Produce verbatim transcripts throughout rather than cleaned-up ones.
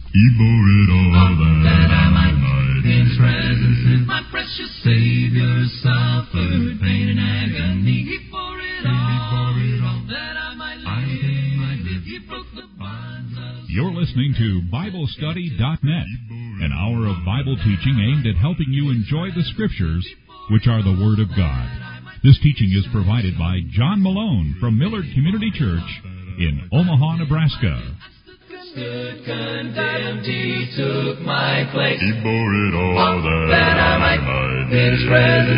He bore it all that, that I might be in His presence. Since my precious Savior suffered pain and agony, He bore it all that I might live. He broke the bonds of... You're listening to Bible Study dot net, an hour of Bible teaching aimed at helping you enjoy the Scriptures, which are the Word of God. This teaching is provided by John Malone from Millard Community Church in Omaha, Nebraska. Stood condemned, He took my place. He bore it all that, that I might in His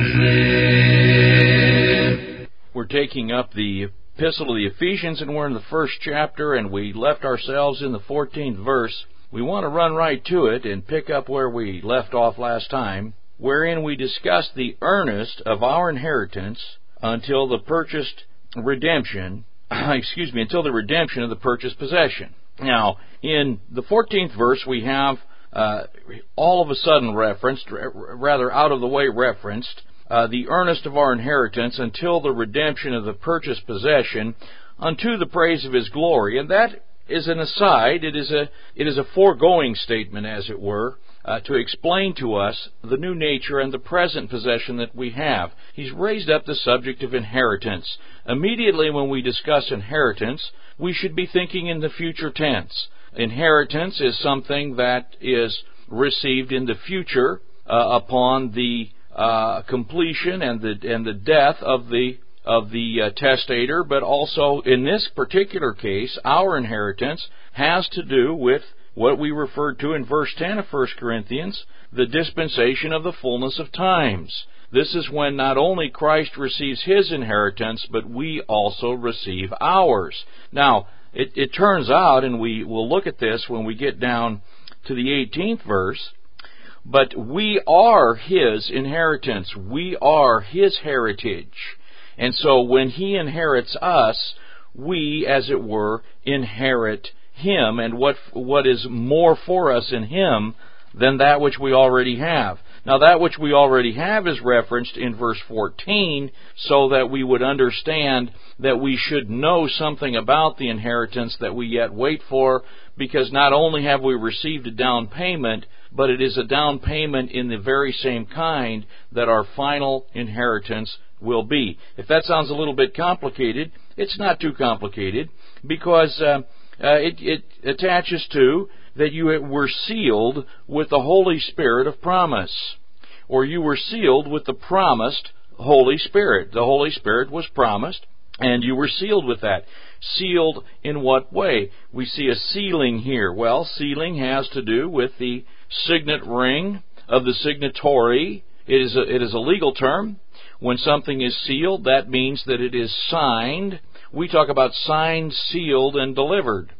presence live. We're taking up the Epistle of the Ephesians, and we're in the first chapter, and we left ourselves in the fourteenth verse. We want to run right to it and pick up where we left off last time, wherein we discussed the earnest of our inheritance until the purchased redemption, excuse me, until the redemption of the purchased possession. Now, in the fourteenth verse, we have uh, all of a sudden referenced, rather out of the way referenced, uh, the earnest of our inheritance until the redemption of the purchased possession unto the praise of His glory. And that is an aside, it is a, it is a foregoing statement, as it were, uh, to explain to us the new nature and the present possession that we have. He's raised up the subject of inheritance. Immediately when we discuss inheritance, we should be thinking in the future tense. Inheritance is something that is received in the future uh, upon the uh, completion and the and the death of the of the uh, testator, but also in this particular case, our inheritance has to do with what we referred to in verse ten of First Corinthians, the dispensation of the fullness of times. This is when not only Christ receives His inheritance, but we also receive ours. Now, it, it turns out, and we will look at this when we get down to the eighteenth verse, but we are His inheritance. We are His heritage. And so when He inherits us, we, as it were, inherit Him, and what what is more for us in Him than that which we already have. Now, that which we already have is referenced in verse fourteen, so that we would understand that we should know something about the inheritance that we yet wait for, because not only have we received a down payment, but it is a down payment in the very same kind that our final inheritance will be. If that sounds a little bit complicated, it's not too complicated, because uh, uh, it, it attaches to that you were sealed with the Holy Spirit of promise, or you were sealed with the promised Holy Spirit. The Holy Spirit was promised, and you were sealed with that. Sealed in what way? We see a sealing here. Well, sealing has to do with the signet ring of the signatory. It is a, it is a legal term. When something is sealed, that means that it is signed. We talk about signed, sealed, and delivered.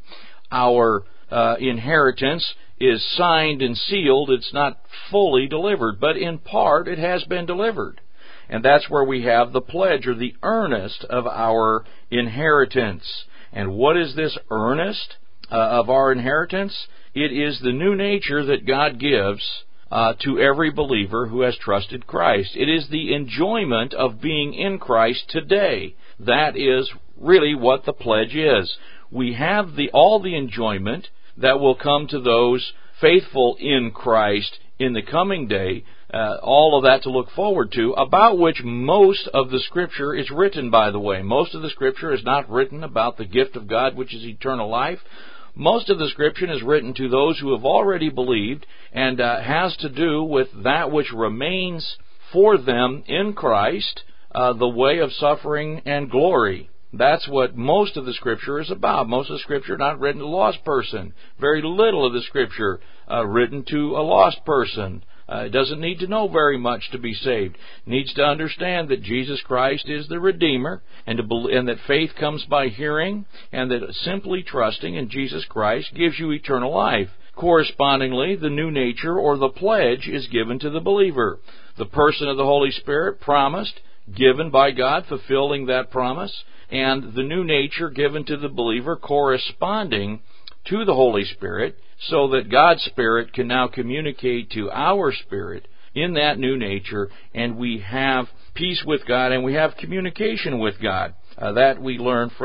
Our uh, inheritance is signed and sealed. It's not fully delivered, but in part it has been delivered. And that's where we have the pledge, or the earnest of our inheritance. And what is this earnest uh, of our inheritance? It is the new nature that God gives uh, to every believer who has trusted Christ. It is the enjoyment of being in Christ today. That is really what the pledge is. We have the all the enjoyment that will come to those faithful in Christ in the coming day. Uh, all of that to look forward to, about which most of the Scripture is written, by the way. Most of the Scripture is not written about the gift of God, which is eternal life. Most of the Scripture is written to those who have already believed, and uh, has to do with that which remains for them in Christ, uh, the way of suffering and glory. That's what most of the Scripture is about. Most of the Scripture not written to a lost person. Very little of the Scripture uh, written to a lost person. Uh, it doesn't need to know very much to be saved. It needs to understand that Jesus Christ is the Redeemer, and, to be- and that faith comes by hearing, and that simply trusting in Jesus Christ gives you eternal life. Correspondingly, the new nature, or the pledge, is given to the believer. The person of the Holy Spirit promised, given by God, fulfilling that promise, and the new nature given to the believer corresponding to the Holy Spirit, so that God's Spirit can now communicate to our spirit in that new nature, and we have peace with God, and we have communication with God. Uh, that we learn from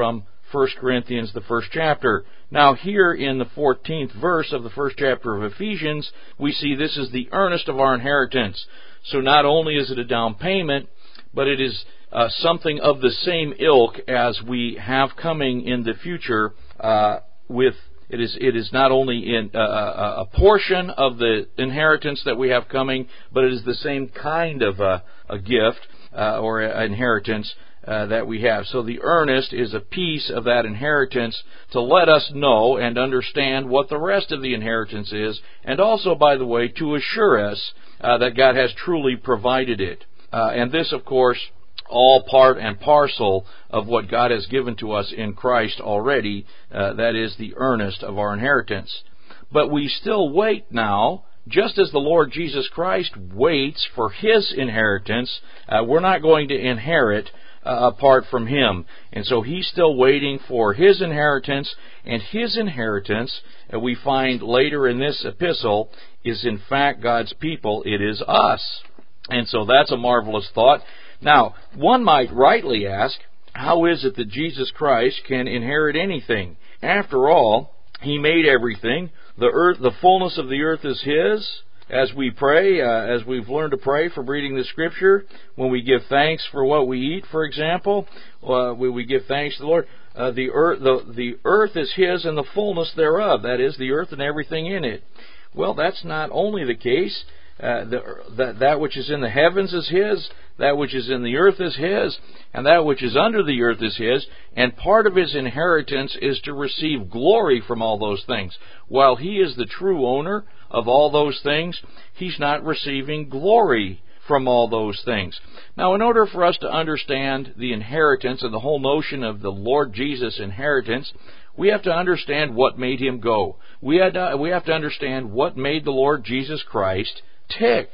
First Corinthians, the first chapter. Now here in the fourteenth verse of the first chapter of Ephesians, we see this is the earnest of our inheritance. So not only is it a down payment, but it is uh, something of the same ilk as we have coming in the future. Uh, with it is it is not only in uh, a, a portion of the inheritance that we have coming, but it is the same kind of a, a gift uh, or a, inheritance Uh, that we have. So the earnest is a piece of that inheritance to let us know and understand what the rest of the inheritance is, and also, by the way, to assure us uh, that God has truly provided it. Uh, and this, of course, all part and parcel of what God has given to us in Christ already. Uh, that is the earnest of our inheritance. But we still wait now, just as the Lord Jesus Christ waits for His inheritance. Uh, we're not going to inherit Uh, apart from Him. And so He's still waiting for His inheritance, and His inheritance, uh, we find later in this epistle, is in fact God's people. It is us. And so that's a marvelous thought. Now, one might rightly ask, how is it that Jesus Christ can inherit anything? After all, He made everything. The earth, the fullness of the earth is His. As we pray, uh, as we've learned to pray from reading the Scripture, when we give thanks for what we eat, for example, uh, when we give thanks to the Lord, uh, the earth, the, the earth is His and the fullness thereof. That is, the earth and everything in it. Well, that's not only the case. Uh, the, that, that which is in the heavens is His, that which is in the earth is His, and that which is under the earth is His, and part of His inheritance is to receive glory from all those things. While He is the true owner of all those things, He's not receiving glory from all those things. Now, in order for us to understand the inheritance and the whole notion of the Lord Jesus' inheritance, we have to understand what made Him go. We had to, we have to understand what made the Lord Jesus Christ tick.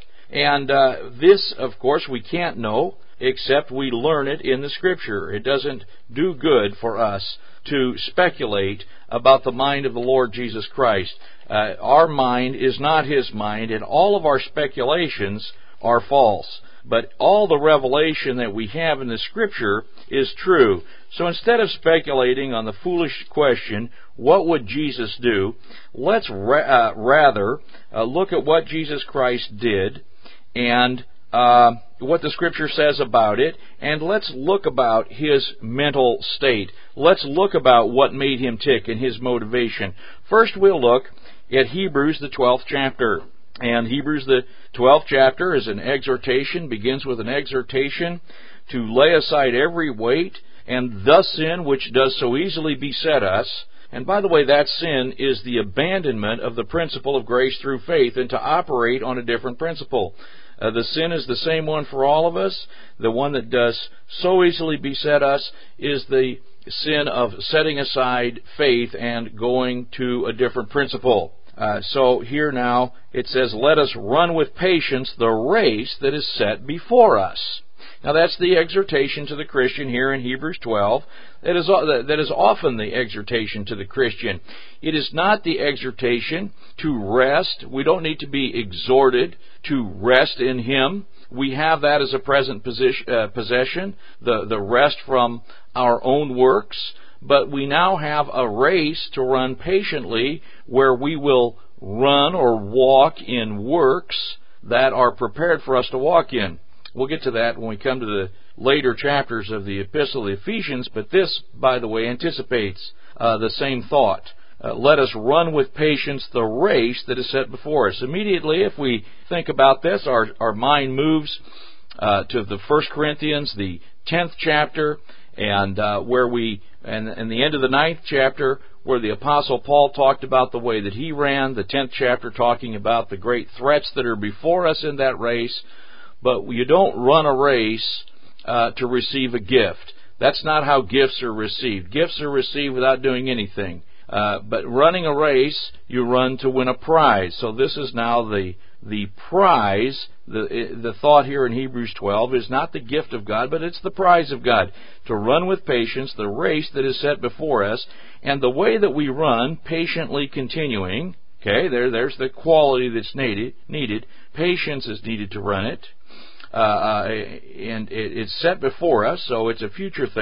And uh, this, of course, we can't know except we learn it in the Scripture. It doesn't do good for us to speculate about the mind of the Lord Jesus Christ. Uh, our mind is not His mind, and all of our speculations are false. But all the revelation that we have in the Scripture is true. So instead of speculating on the foolish question, what would Jesus do, let's ra- uh, rather uh, look at what Jesus Christ did and uh, what the Scripture says about it, and let's look about His mental state. Let's look about what made Him tick and His motivation. First, we'll look at Hebrews, the twelfth chapter. And Hebrews, the twelfth chapter, is an exhortation, begins with an exhortation to lay aside every weight and the sin which does so easily beset us. And by the way, that sin is the abandonment of the principle of grace through faith and to operate on a different principle. Uh, the sin is the same one for all of us. The one that does so easily beset us is the sin of setting aside faith and going to a different principle. Uh, so here now it says, let us run with patience the race that is set before us. Now that's the exhortation to the Christian here in Hebrews twelve. That is, that is often the exhortation to the Christian. It is not the exhortation to rest. We don't need to be exhorted to rest in Him. We have that as a present position, uh, possession, the, the rest from our own works. But we now have a race to run patiently where we will run or walk in works that are prepared for us to walk in. We'll get to that when we come to the later chapters of the Epistle of Ephesians, but this, by the way, anticipates uh, the same thought. Uh, let us run with patience the race that is set before us. Immediately, if we think about this, our, our mind moves uh, to the First Corinthians, the tenth chapter, and uh, where we, and, and the end of the ninth chapter, where the Apostle Paul talked about the way that he ran, the tenth chapter talking about the great threats that are before us in that race. But you don't run a race uh, to receive a gift. That's not how gifts are received. Gifts are received without doing anything. Uh, but running a race, you run to win a prize. So this is now the the prize. The the thought here in Hebrews twelve is not the gift of God, but it's the prize of God. To run with patience the race that is set before us. And the way that we run, patiently continuing, okay, there there's the quality that's needed. needed. Patience is needed to run it. Uh, and it, it's set before us, so it's a future thing.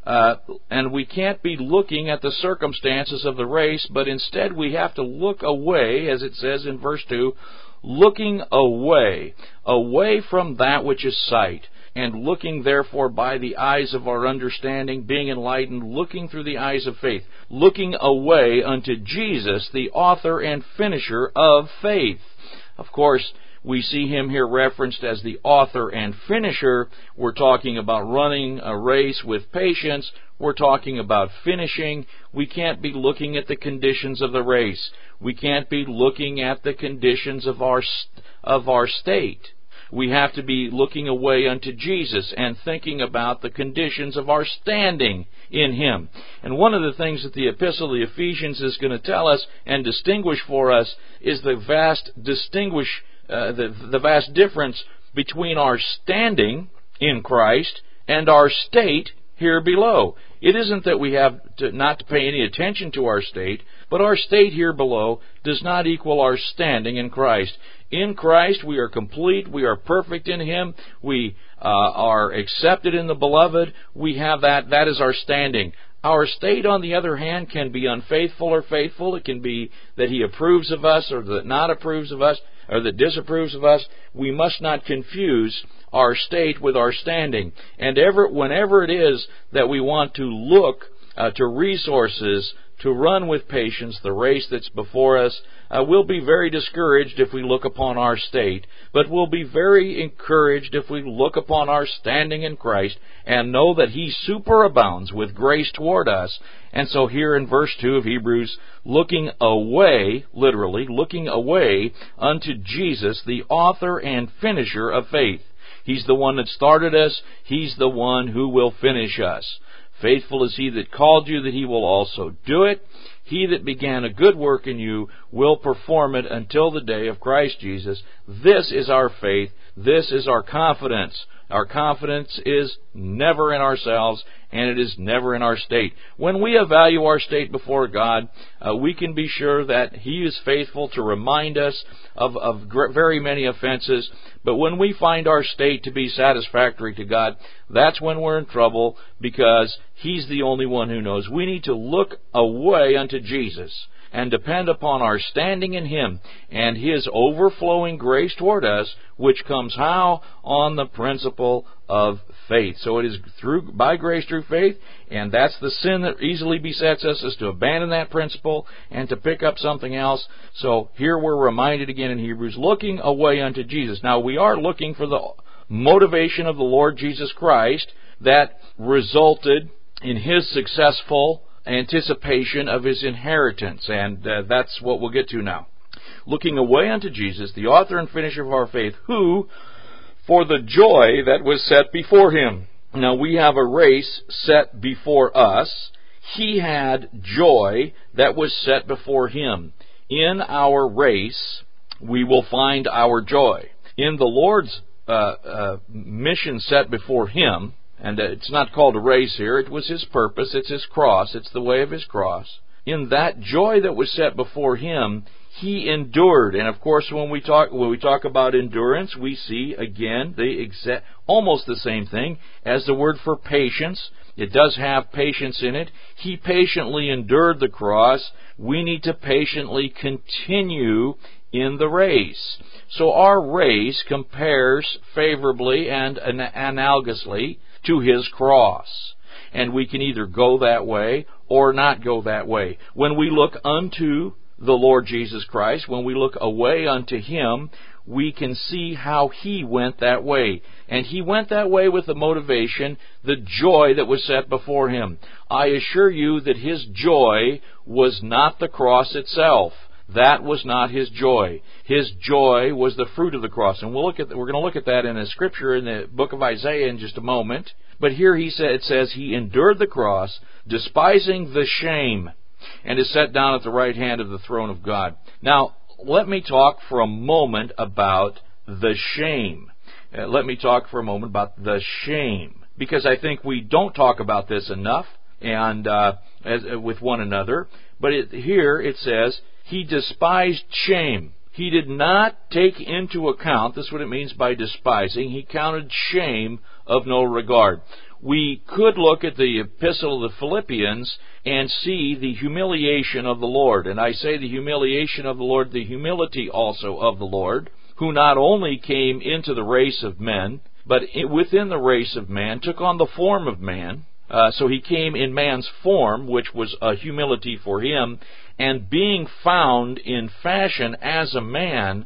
Uh, and we can't be looking at the circumstances of the race, but instead we have to look away, as it says in verse two, looking away, away from that which is sight, and looking therefore by the eyes of our understanding, being enlightened, looking through the eyes of faith, looking away unto Jesus, the author and finisher of faith. Of course, we see him here referenced as the author and finisher. We're talking about running a race with patience. We're talking about finishing. We can't be looking at the conditions of the race. We can't be looking at the conditions of our of our state. We have to be looking away unto Jesus and thinking about the conditions of our standing in Him. And one of the things that the Epistle of the Ephesians is going to tell us and distinguish for us is the vast distinguish uh, the, the vast difference between our standing in Christ and our state here below. It isn't that we have to not to pay any attention to our state, but our state here below does not equal our standing in Christ. In Christ, we are complete. We are perfect in Him. We uh, are accepted in the Beloved. We have that. That is our standing. Our state, on the other hand, can be unfaithful or faithful. It can be that He approves of us or that not approves of us or that disapproves of us. We must not confuse our state with our standing. And ever, whenever it is that we want to look uh, to resources to run with patience the race that's before us, uh, we'll be very discouraged if we look upon our state, but we'll be very encouraged if we look upon our standing in Christ and know that He superabounds with grace toward us. And so here in verse two of Hebrews, looking away, literally, looking away unto Jesus, the author and finisher of faith. He's the one that started us. He's the one who will finish us. Faithful is He that called you, that He will also do it. He that began a good work in you will perform it until the day of Christ Jesus. This is our faith. This is our confidence. Our confidence is never in ourselves, and it is never in our state. When we evaluate our state before God, uh, we can be sure that He is faithful to remind us of, of very many offenses. But when we find our state to be satisfactory to God, that's when we're in trouble, because He's the only one who knows. We need to look away unto Jesus and depend upon our standing in Him and His overflowing grace toward us, which comes how? On the principle of faith. So it is through by grace through faith, and that's the sin that easily besets us, is to abandon that principle and to pick up something else. So here we're reminded again in Hebrews, looking away unto Jesus. Now we are looking for the motivation of the Lord Jesus Christ that resulted in His successful anticipation of His inheritance, and uh, that's what we'll get to now. Looking away unto Jesus, the author and finisher of our faith, who, for the joy that was set before Him. Now we have a race set before us. He had joy that was set before Him. In our race, we will find our joy. In the Lord's uh, uh, mission set before Him, and it's not called a race here, it was His purpose, it's His cross, it's the way of His cross. In that joy that was set before Him, He endured. And of course, when we talk when we talk about endurance, we see again the exact, almost the same thing as the word for patience. It does have patience in it. He patiently endured the cross. We need to patiently continue in the race. So our race compares favorably and analogously to His cross. And we can either go that way or not go that way. When we look unto the Lord Jesus Christ, when we look away unto Him, we can see how He went that way. And He went that way with the motivation, the joy that was set before Him. I assure you that His joy was not the cross itself. That was not His joy. His joy was the fruit of the cross. And we'll look at, we're going to look at that in a scripture in the book of Isaiah in just a moment. But here he said, it says, He endured the cross, despising the shame, and is set down at the right hand of the throne of God. Now, let me talk for a moment about the shame. Uh, let me talk for a moment about the shame, because I think we don't talk about this enough and uh, as, uh, with one another. But it, here it says, He despised shame. He did not take into account, this is what it means by despising, He counted shame of no regard. we could look at the Epistle of the Philippians and see the humiliation of the Lord. And I say the humiliation of the Lord, the humility also of the Lord, who not only came into the race of men, but within the race of man took on the form of man. Uh, so he came in man's form, which was a humility for him, and being found in fashion as a man,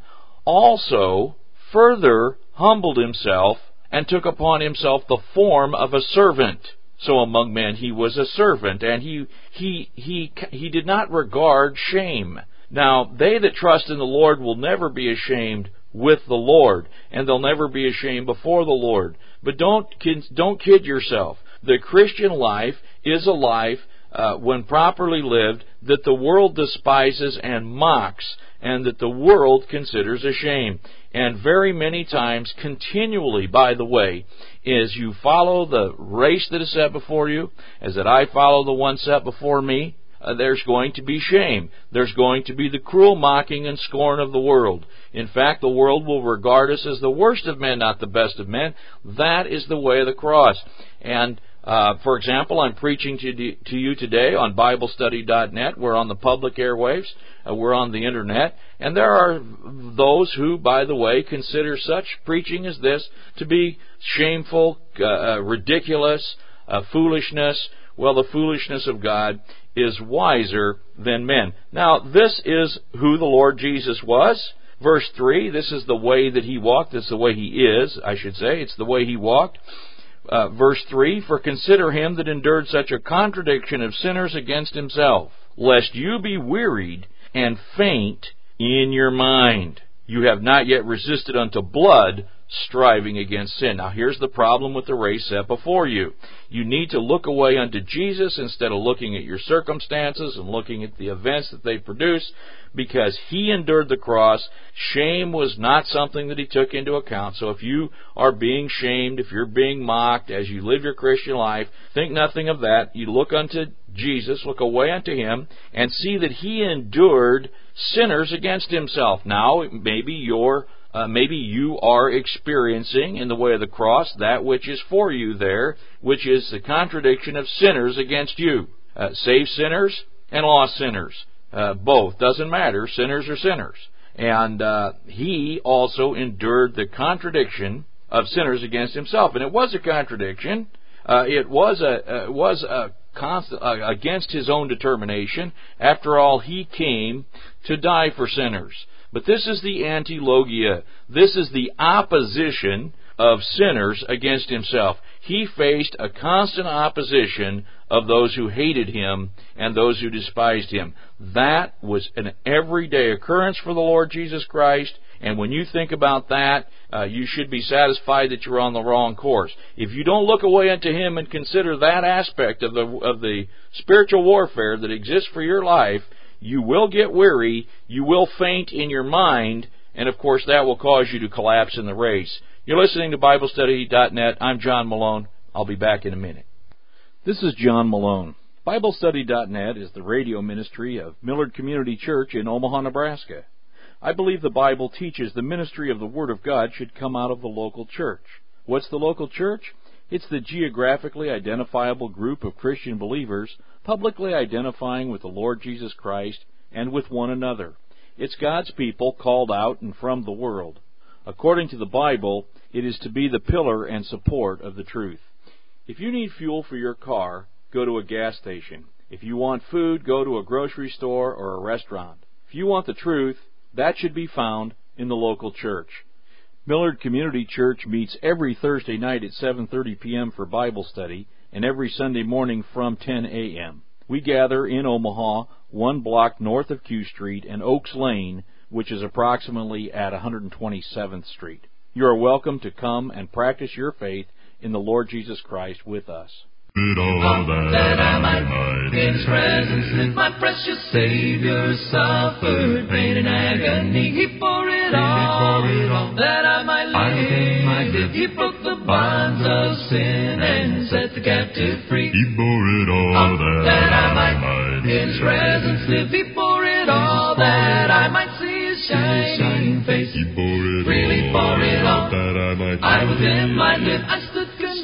also further humbled himself and took upon himself the form of a servant. So among men he was a servant, and he he he he did not regard shame. Now they that trust in the Lord will never be ashamed with the Lord, and they'll never be ashamed before the Lord. But don't don't kid yourself. The Christian life is a life, uh, when properly lived, that the world despises and mocks, and that the world considers a shame. And very many times, continually, by the way, as you follow the race that is set before you, as that I follow the one set before me, uh, there's going to be shame. There's going to be the cruel mocking and scorn of the world. In fact, the world will regard us as the worst of men, not the best of men. That is the way of the cross. And Uh, for example, I'm preaching to, to you today on Bible Study dot net. We're on the public airwaves. Uh, we're on the Internet. And there are those who, by the way, consider such preaching as this to be shameful, uh, uh, ridiculous, uh, foolishness. Well, the foolishness of God is wiser than men. Now, this is who the Lord Jesus was. Verse three, this is the way that He walked. This is the way He is, I should say. It's the way He walked. Uh, verse three, for consider him that endured such a contradiction of sinners against himself, lest you be wearied and faint in your mind. You have not yet resisted unto blood, striving against sin. Now here's the problem with the race set before you. You need to look away unto Jesus instead of looking at your circumstances and looking at the events that they produce, because He endured the cross. Shame was not something that He took into account. So if you are being shamed, if you're being mocked as you live your Christian life, think nothing of that. You look unto Jesus, look away unto Him, and see that He endured sinners against Himself. Now, maybe you're Uh, maybe you are experiencing in the way of the cross that which is for you there, which is the contradiction of sinners against you. Uh, saved sinners and lost sinners. Uh, both. Doesn't matter. Sinners are sinners. And uh, He also endured the contradiction of sinners against Himself. And it was a contradiction. Uh, it was a uh, was a constant uh, against His own determination. After all, He came to die for sinners. But this is the antilogia. This is the opposition of sinners against Himself. He faced a constant opposition of those who hated Him and those who despised Him. That was an everyday occurrence for the Lord Jesus Christ. And when you think about that, uh, you should be satisfied that you're on the wrong course. If you don't look away unto Him and consider that aspect of the of the spiritual warfare that exists for your life, you will get weary, you will faint in your mind, and of course that will cause you to collapse in the race. You're listening to Bible Study dot net. I'm John Malone. I'll be back in a minute. This is John Malone. Bible Study dot net is the radio ministry of Millard Community Church in Omaha, Nebraska. I believe the Bible teaches the ministry of the Word of God should come out of the local church. What's the local church? It's the geographically identifiable group of Christian believers publicly identifying with the Lord Jesus Christ and with one another. It's God's people called out and from the world. According to the Bible, it is to be the pillar and support of the truth. If you need fuel for your car, go to a gas station. If you want food, go to a grocery store or a restaurant. If you want the truth, that should be found in the local church. Millard Community Church meets every Thursday night at seven thirty p.m. for Bible study and every Sunday morning from ten a.m. We gather in Omaha, one block north of Q Street and Oaks Lane, which is approximately at one hundred twenty-seventh Street. You are welcome to come and practice your faith in the Lord Jesus Christ with us. It all that, that I might be in His presence, and my precious Savior suffered pain and agony. He bore it all, it all that I might live. I might live. He broke the bonds of sin and set the captive free. He bore it all oh, that, that I might, might in His presence live. He bore it all that I might see His shining face. He bore it really all bore it all that I might I with Him might live. I stood condemned.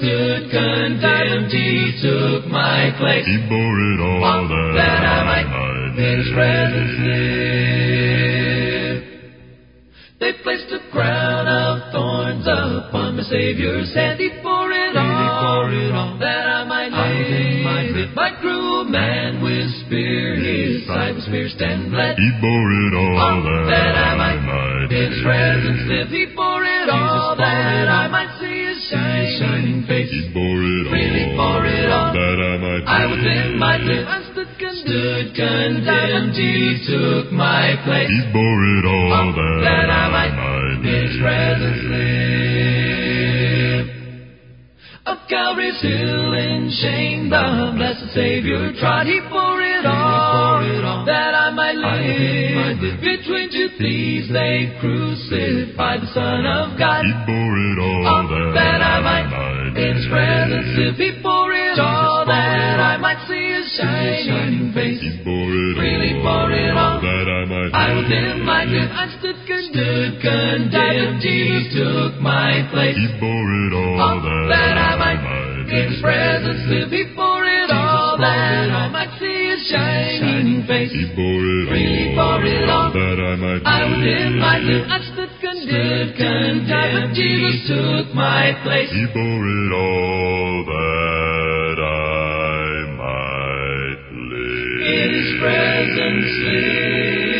stood condemned. He took my place. He bore it all that, that I might might in His presence live. They placed a crown of thorns upon the Savior's head. He bore it all, it all that I might live. My cruel man with spear, His side was pierced and bled. He bore it all that, that I might might in His presence live. He bore it all that I might see His shining face. He bore it Really all bore it all that I might I was in my live. I stood condemned. Stood condemned. He took my place. He bore it all that, that I might might in His presence live. Up Calvary's hill in shame, the blessed Savior trod. He bore it all, that I might live. Between two thieves they crucified the Son of God. He bore it all that, that I might in His presence live. He bore it all that I might see His shining face. He bore it Really all bore it all that I might I was in my live. I stood condemned. condemned. He took my place. He bore it all that, that I might in His in presence live. He bore it all that I might see His shining face. He bore it Really all bore it all that I might I was in my live. I stood condemned. condemned. Jesus took my place. He bore it all that I might live. In His presence live.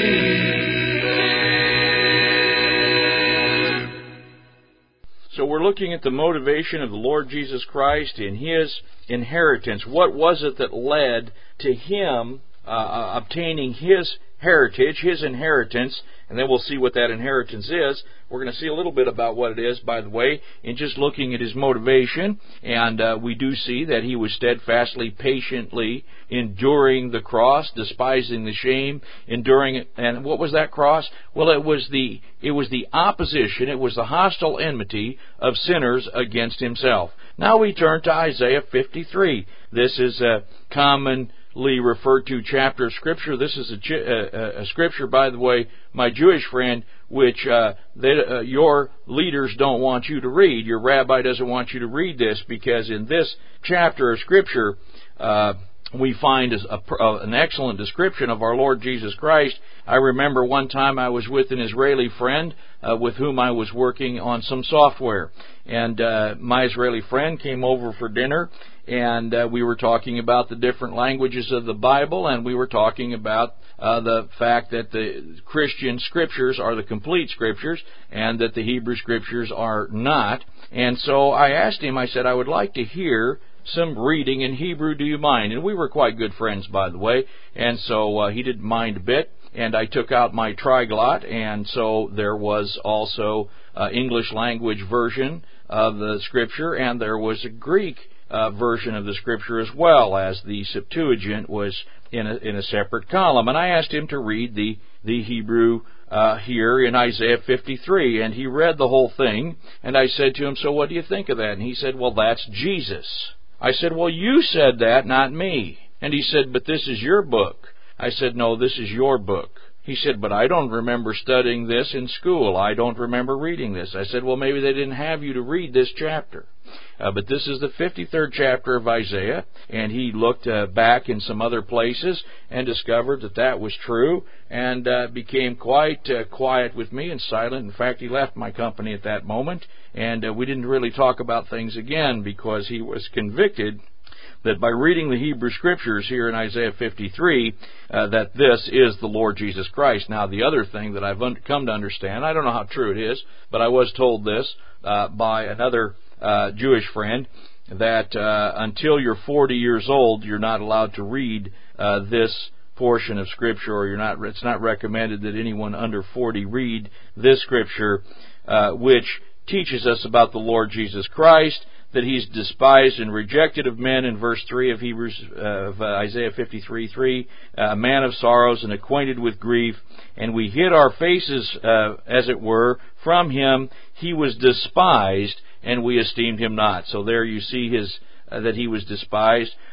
So we're looking at the motivation of the Lord Jesus Christ in His inheritance. What was it that led to Him uh, obtaining His heritage, His inheritance, and then we'll see what that inheritance is. We're going to see a little bit about what it is, by the way, in just looking at His motivation, and uh, we do see that He was steadfastly, patiently enduring the cross, despising the shame, enduring it. And what was that cross? Well, it was the it was the opposition, it was the hostile enmity of sinners against Himself. Now we turn to Isaiah fifty-three. This is a common referred to chapter of Scripture. This is a, a, a Scripture, by the way, my Jewish friend, which uh, they, uh, your leaders don't want you to read. Your rabbi doesn't want you to read this, because in this chapter of Scripture, uh, we find a, a, an excellent description of our Lord Jesus Christ. I remember one time I was with an Israeli friend uh, with whom I was working on some software. And uh, my Israeli friend came over for dinner, and uh, we were talking about the different languages of the Bible, and we were talking about uh, the fact that the Christian Scriptures are the complete Scriptures, and that the Hebrew Scriptures are not. And so I asked him, I said, I would like to hear some reading in Hebrew, do you mind? And we were quite good friends, by the way, and so uh, he didn't mind a bit. And I took out my triglot, and so there was also uh, English language version of the Scripture, and there was a Greek uh, version of the Scripture as well, as the Septuagint was in a, in a separate column. And I asked him to read the, the Hebrew uh, here in Isaiah fifty-three, and he read the whole thing, and I said to him, so what do you think of that? And he said, well, that's Jesus. I said, well, you said that, not me. And he said, but this is your book. I said, no, this is your book. He said, but I don't remember studying this in school. I don't remember reading this. I said, well, maybe they didn't have you to read this chapter. Uh, but this is the fifty-third chapter of Isaiah, and he looked uh, back in some other places and discovered that that was true, and uh, became quite uh, quiet with me and silent. In fact, he left my company at that moment, and uh, we didn't really talk about things again, because he was convicted that by reading the Hebrew Scriptures here in Isaiah fifty-three, uh, that this is the Lord Jesus Christ. Now, the other thing that I've un- come to understand, I don't know how true it is, but I was told this uh, by another uh, Jewish friend, that uh, until you're forty years old, you're not allowed to read uh, this portion of Scripture, or you're not. It's not recommended that anyone under forty read this Scripture, uh, which teaches us about the Lord Jesus Christ, that He's despised and rejected of men in verse three of Hebrews uh, of uh, Isaiah fifty-three three, a man of sorrows and acquainted with grief, and we hid our faces, uh, as it were, from Him. He was despised, and we esteemed Him not. So there you see His uh, that He was despised.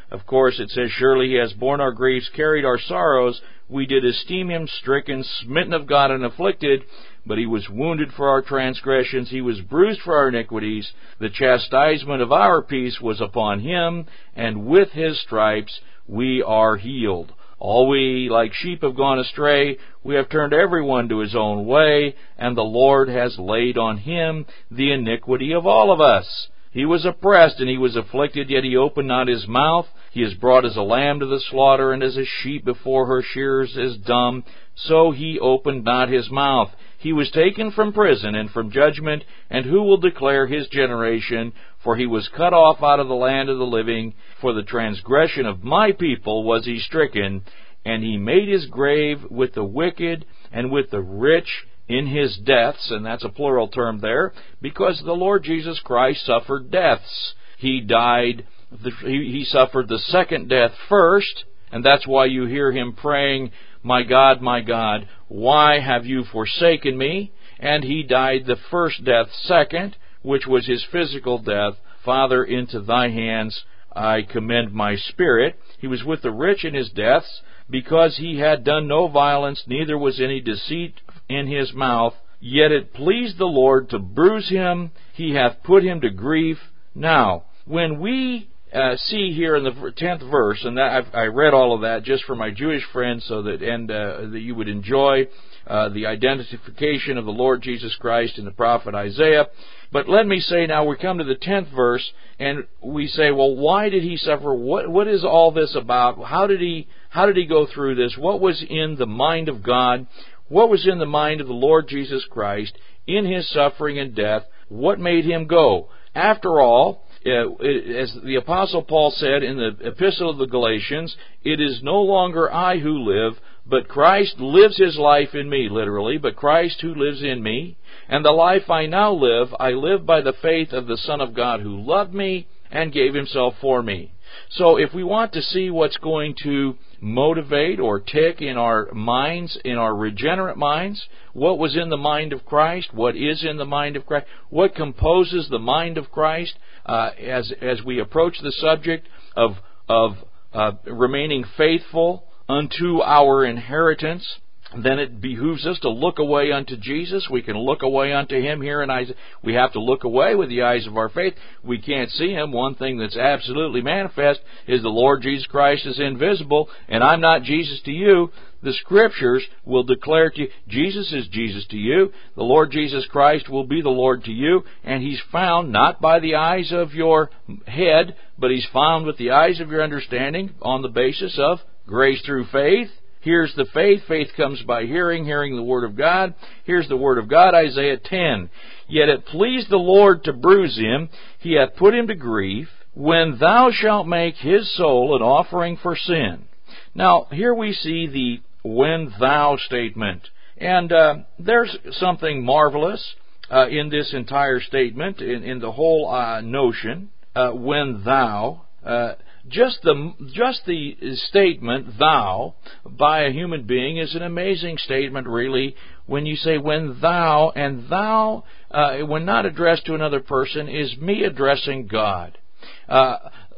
Of course, it says, surely he has borne our griefs, carried our sorrows. We did esteem him stricken, smitten of God, and afflicted. But he was wounded for our transgressions. He was bruised for our iniquities. The chastisement of our peace was upon him, and with his stripes we are healed. All we, like sheep, have gone astray. We have turned everyone to his own way, and the Lord has laid on him the iniquity of all of us. He was oppressed, and he was afflicted, yet he opened not his mouth. He is brought as a lamb to the slaughter, and as a sheep before her shearers is dumb, so he opened not his mouth. He was taken from prison and from judgment, and who will declare his generation? For he was cut off out of the land of the living. For the transgression of my people was he stricken, and he made his grave with the wicked and with the rich in his deaths, and that's a plural term there, because the Lord Jesus Christ suffered deaths. He died, he, he suffered the second death first, and that's why you hear him praying, my God, my God, why have you forsaken me? And he died the first death second, which was his physical death. Father, into thy hands I commend my spirit. He was with the rich in his deaths, because he had done no violence, neither was any deceit in his mouth. Yet it pleased the Lord to bruise him. He hath put him to grief. Now, when we uh, see here in the tenth verse, and that I've, I read all of that just for my Jewish friends, so that and uh, that you would enjoy uh, the identification of the Lord Jesus Christ in the prophet Isaiah. But let me say now, we come to the tenth verse, and we say, well, why did he suffer? What what is all this about? How did he how did he go through this? What was in the mind of God? What was in the mind of the Lord Jesus Christ in his suffering and death? What made him go? After all, uh, it, as the Apostle Paul said in the Epistle of the Galatians, it is no longer I who live, but Christ lives his life in me, literally, but Christ who lives in me. And the life I now live, I live by the faith of the Son of God who loved me and gave himself for me. So if we want to see what's going to motivate or tick in our minds, in our regenerate minds, what was in the mind of Christ, what is in the mind of Christ, what composes the mind of Christ, uh, as as we approach the subject of of uh, remaining faithful unto our inheritance, then it behooves us to look away unto Jesus. We can look away unto him here in Isaiah. We have to look away with the eyes of our faith. We can't see him. One thing that's absolutely manifest is the Lord Jesus Christ is invisible, and I'm not Jesus to you. The Scriptures will declare to you, Jesus is Jesus to you. The Lord Jesus Christ will be the Lord to you, and he's found not by the eyes of your head, but he's found with the eyes of your understanding on the basis of grace through faith. Here's the faith. Faith comes by hearing, hearing the Word of God. Here's the Word of God, Isaiah ten. Yet it pleased the Lord to bruise him. He hath put him to grief. When thou shalt make his soul an offering for sin. Now, here we see the when thou statement. And uh, there's something marvelous uh, in this entire statement, in, in the whole uh, notion, uh, when thou. Uh, Just the just the statement "thou" by a human being is an amazing statement, really. When you say "when thou," and "thou," uh, when not addressed to another person, is me addressing God. Uh,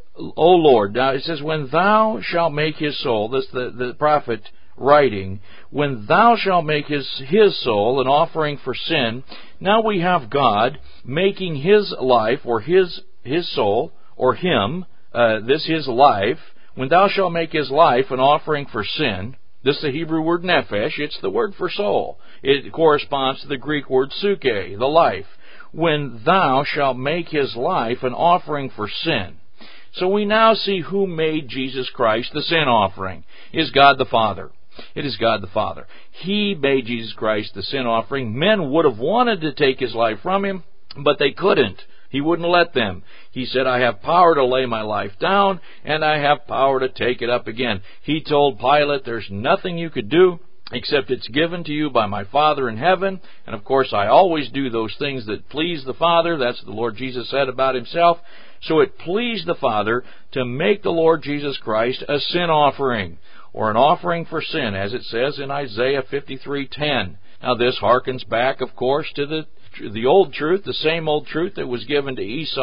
O Lord, now it says, "When thou shalt make his soul," this the the prophet writing, "when thou shalt make his his soul an offering for sin." Now we have God making his life or his his soul or him. Uh, this his life, when thou shalt make his life an offering for sin. This is the Hebrew word nephesh. It's the word for soul. It corresponds to the Greek word suke, the life. When thou shalt make his life an offering for sin. So we now see who made Jesus Christ the sin offering. It is God the Father. It is God the Father. He made Jesus Christ the sin offering. Men would have wanted to take his life from him, but they couldn't. He wouldn't let them. He said, I have power to lay my life down, and I have power to take it up again. He told Pilate, there's nothing you could do except it's given to you by my Father in heaven. And of course, I always do those things that please the Father. That's what the Lord Jesus said about himself. So it pleased the Father to make the Lord Jesus Christ a sin offering, or an offering for sin, as it says in Isaiah fifty-three ten. Now this harkens back, of course, to the the old truth, the same old truth that was given to Esau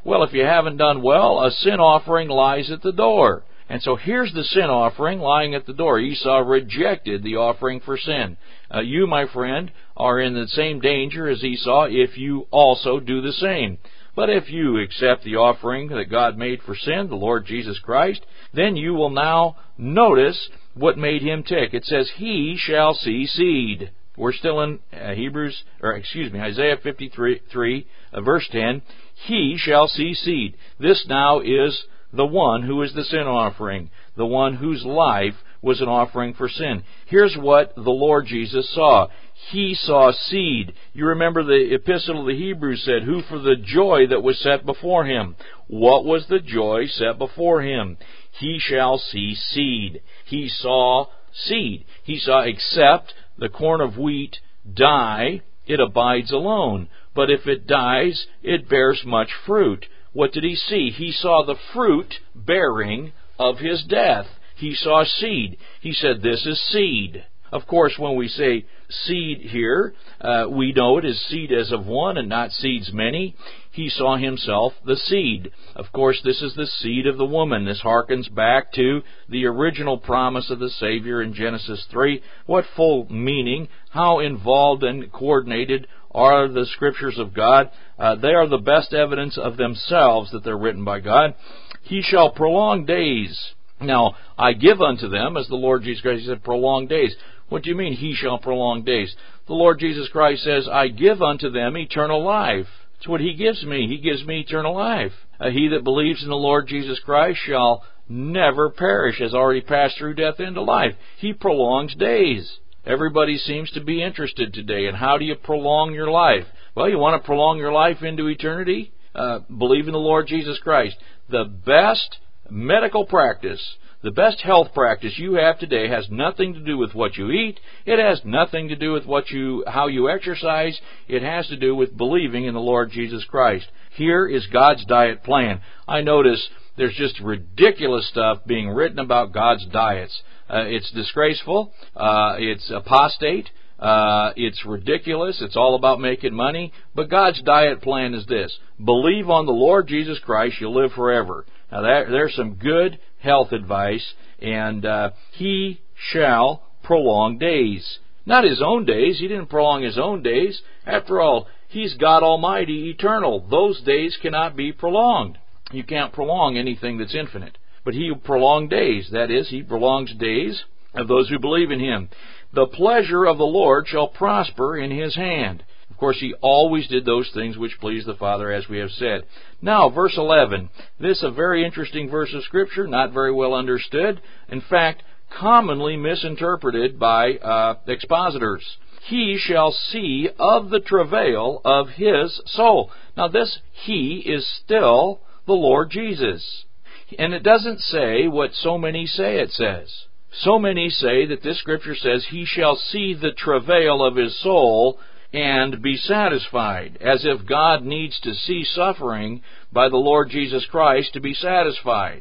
Well, if you haven't done well, a sin offering lies at the door. And so here's the sin offering lying at the door. Esau rejected the offering for sin. Uh, you, my friend, are in the same danger as Esau if you also do the same. But if you accept the offering that God made for sin, the Lord Jesus Christ, then you will now notice what made him tick. It says, he shall see seed. We're still in uh, Hebrews, or excuse me, Isaiah fifty-three, three, uh, verse ten. He shall see seed. This now is the one who is the sin offering, the one whose life was an offering for sin. Here's what the Lord Jesus saw. He saw seed. You remember the epistle of the Hebrews said, who for the joy that was set before him. What was the joy set before him? He shall see seed. He saw seed. He saw, except the corn of wheat die, it abides alone. But if it dies, it bears much fruit. What did he see? He saw the fruit bearing of his death. He saw seed. He said, this is seed. Of course, when we say seed here, uh, we know it is seed as of one and not seeds many. He saw himself the seed. Of course, this is the seed of the woman. This harkens back to the original promise of the Savior in Genesis three. What full meaning, how involved and coordinated are the Scriptures of God. Uh, they are the best evidence of themselves that they're written by God. He shall prolong days. Now, I give unto them, as the Lord Jesus Christ said, prolong days. What do you mean, he shall prolong days? The Lord Jesus Christ says, I give unto them eternal life. That's what he gives me. He gives me eternal life. Uh, he that believes in the Lord Jesus Christ shall never perish, has already passed through death into life. He prolongs days. Everybody seems to be interested today in how do you prolong your life? Well, you want to prolong your life into eternity? Uh, believe in the Lord Jesus Christ. The best medical practice, the best health practice you have today has nothing to do with what you eat. It has nothing to do with what you, how you exercise. It has to do with believing in the Lord Jesus Christ. Here is God's diet plan. I notice there's just ridiculous stuff being written about God's diets. Uh, it's disgraceful. Uh, it's apostate. Uh, it's ridiculous. It's all about making money. But God's diet plan is this. Believe on the Lord Jesus Christ, you'll live forever. Now, that, there's some good health advice. And uh, he shall prolong days. Not his own days. He didn't prolong his own days. After all, he's God Almighty, eternal. Those days cannot be prolonged. You can't prolong anything that's infinite. But he prolonged days. That is, he prolongs days of those who believe in him. The pleasure of the Lord shall prosper in his hand. Of course, he always did those things which pleased the Father, as we have said. Now, verse eleven. This is a very interesting verse of Scripture, not very well understood. In fact, commonly misinterpreted by uh, expositors. He shall see of the travail of his soul. Now, this he is still the Lord Jesus. And it doesn't say what so many say it says. So many say that this Scripture says, he shall see the travail of his soul and be satisfied, as if God needs to see suffering by the Lord Jesus Christ to be satisfied.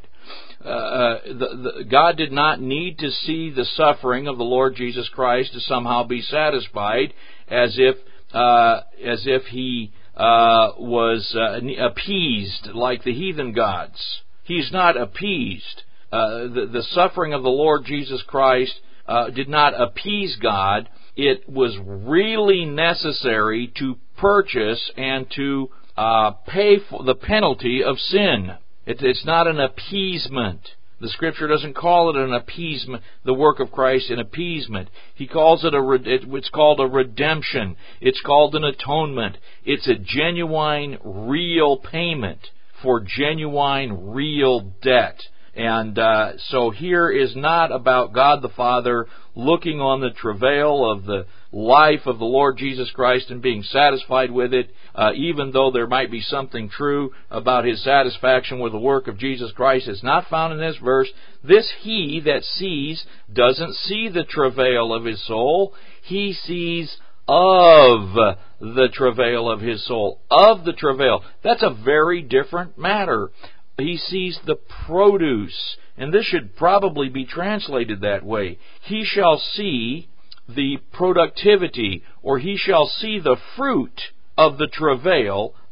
Uh, the, the, God did not need to see the suffering of the Lord Jesus Christ to somehow be satisfied, as if uh, as if he uh, was uh, appeased like the heathen gods. He's not appeased. Uh, the, the suffering of the Lord Jesus Christ uh, did not appease God. It was really necessary to purchase and to uh, pay for the penalty of sin. It, it's not an appeasement. The Scripture doesn't call it an appeasement, the work of Christ an appeasement. He calls it a, it's called a redemption. It's called an atonement. It's a genuine, real payment for genuine, real debt. And uh, so here is not about God the Father looking on the travail of the life of the Lord Jesus Christ and being satisfied with it, uh, even though there might be something true about his satisfaction with the work of Jesus Christ. It's not found in this verse. This he that sees doesn't see the travail of his soul. He sees of the travail of his soul. Of the travail. That's a very different matter. He sees the produce, and this should probably be translated that way. He shall see the productivity, or he shall see the fruit of the travail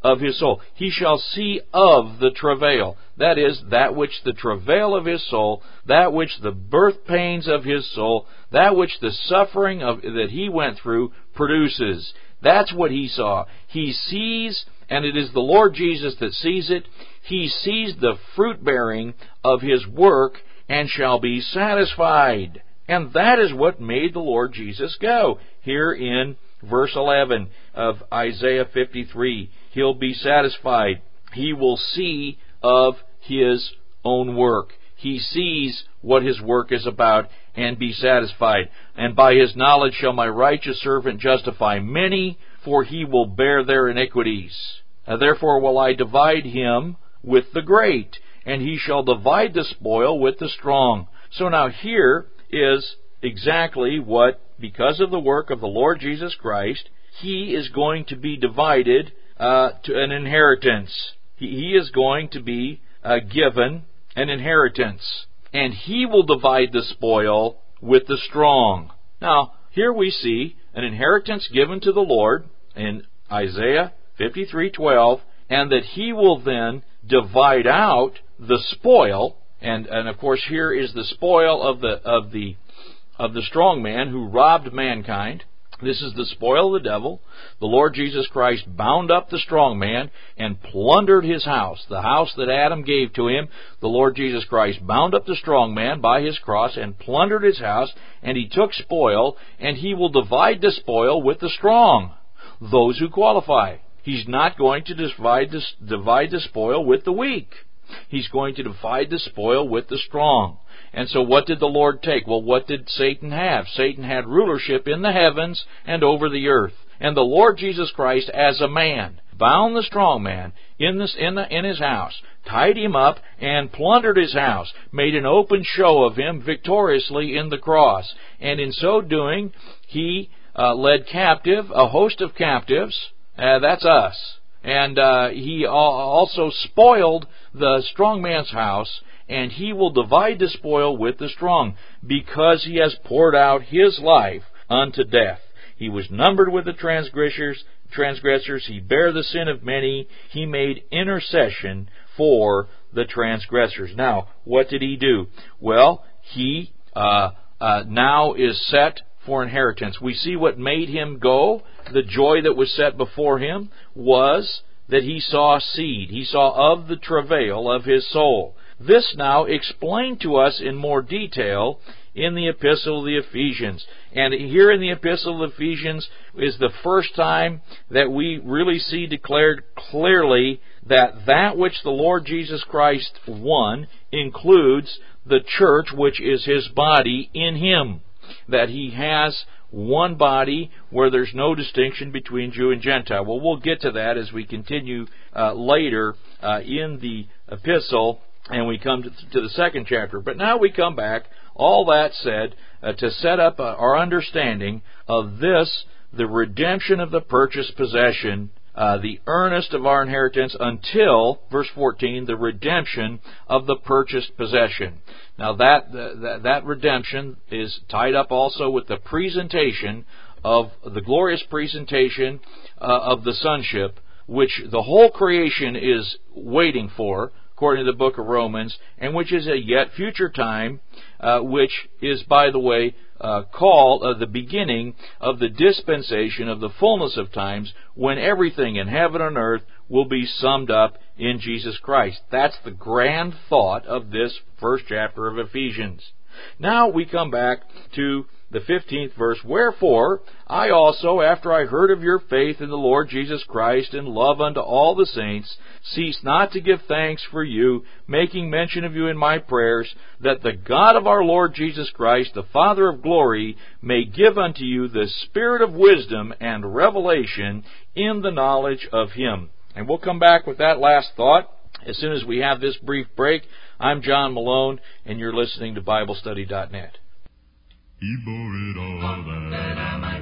of his soul. He shall see of the travail. That is, that which the travail of his soul, that which the birth pains of his soul, that which the suffering of that he went through produces. That's what he saw. He sees, and it is the Lord Jesus that sees it, he sees the fruit-bearing of his work and shall be satisfied. And that is what made the Lord Jesus go. Here in verse eleven of Isaiah fifty-three, he'll be satisfied. He will see of his own work. He sees what his work is about and be satisfied. And by his knowledge shall my righteous servant justify many, for he will bear their iniquities. Uh, therefore will I divide him with the great, and he shall divide the spoil with the strong. So now here is exactly what, because of the work of the Lord Jesus Christ, he is going to be divided uh, to an inheritance. He, he is going to be uh, given an inheritance, and he will divide the spoil with the strong. Now, here we see an inheritance given to the Lord in Isaiah fifty-three twelve, and that he will then divide out the spoil, and, and of course here is the spoil of the of the of the strong man who robbed mankind. This is the spoil of the devil. The Lord Jesus Christ bound up the strong man and plundered his house, the house that Adam gave to him. The Lord Jesus Christ bound up the strong man by his cross and plundered his house, and he took spoil, and he will divide the spoil with the strong, those who qualify. He's not going to divide the, divide the spoil with the weak. He's going to divide the spoil with the strong. And so what did the Lord take? Well, what did Satan have? Satan had rulership in the heavens and over the earth. And the Lord Jesus Christ, as a man, bound the strong man in, this, in, the, in his house, tied him up, and plundered his house, made an open show of him victoriously in the cross. And in so doing, he uh, led captive a host of captives. Uh, that's us. And uh, he also spoiled the strong man's house, and he will divide the spoil with the strong, because he has poured out his life unto death. He was numbered with the transgressors, transgressors. He bare the sin of many. He made intercession for the transgressors. Now, what did he do? Well, he uh, uh, now is set for inheritance. We see what made him go. The joy that was set before him was that he saw seed. He saw of the travail of his soul. This now explained to us in more detail in the Epistle of the Ephesians. And here in the Epistle of Ephesians is the first time that we really see declared clearly that that which the Lord Jesus Christ won includes the church, which is his body in him. That he has one body where there's no distinction between Jew and Gentile. Well, we'll get to that as we continue uh, later uh, in the epistle, and we come to, to the second chapter. But now we come back, all that said, uh, to set up uh, our understanding of this, the redemption of the purchased possession, uh, the earnest of our inheritance until, verse fourteen, the redemption of the purchased possession. Now that, that, that redemption is tied up also with the presentation of the glorious presentation uh, of the sonship, which the whole creation is waiting for, according to the book of Romans, and which is a yet future time, uh, which is, by the way, uh, called uh, the beginning of the dispensation of the fullness of times, when everything in heaven and earth will be summed up in Jesus Christ. That's the grand thought of this first chapter of Ephesians. Now we come back to the fifteenth verse. Wherefore, I also, after I heard of your faith in the Lord Jesus Christ and love unto all the saints, cease not to give thanks for you, making mention of you in my prayers, that the God of our Lord Jesus Christ, the Father of glory, may give unto you the spirit of wisdom and revelation in the knowledge of him. And we'll come back with that last thought as soon as we have this brief break. I'm John Malone, and you're listening to Bible Study dot net. He bore it all that I might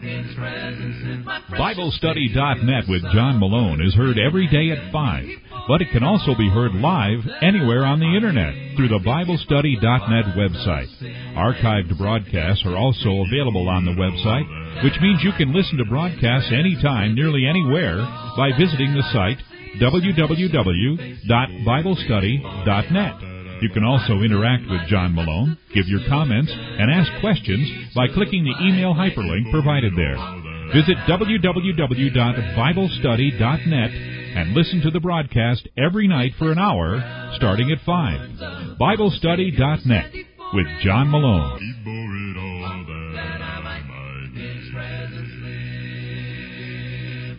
Bible Study dot net with John Malone is heard every day at five, but it can also be heard live anywhere on the Internet through the Bible Study dot net website. Archived broadcasts are also available on the website, which means you can listen to broadcasts anytime, nearly anywhere, by visiting the site w w w dot bible study dot net. You can also interact with John Malone, give your comments, and ask questions by clicking the email hyperlink provided there. Visit w w w dot bible study dot net and listen to the broadcast every night for an hour, starting at five. Bible Study dot net with John Malone. He bore it all that I might live.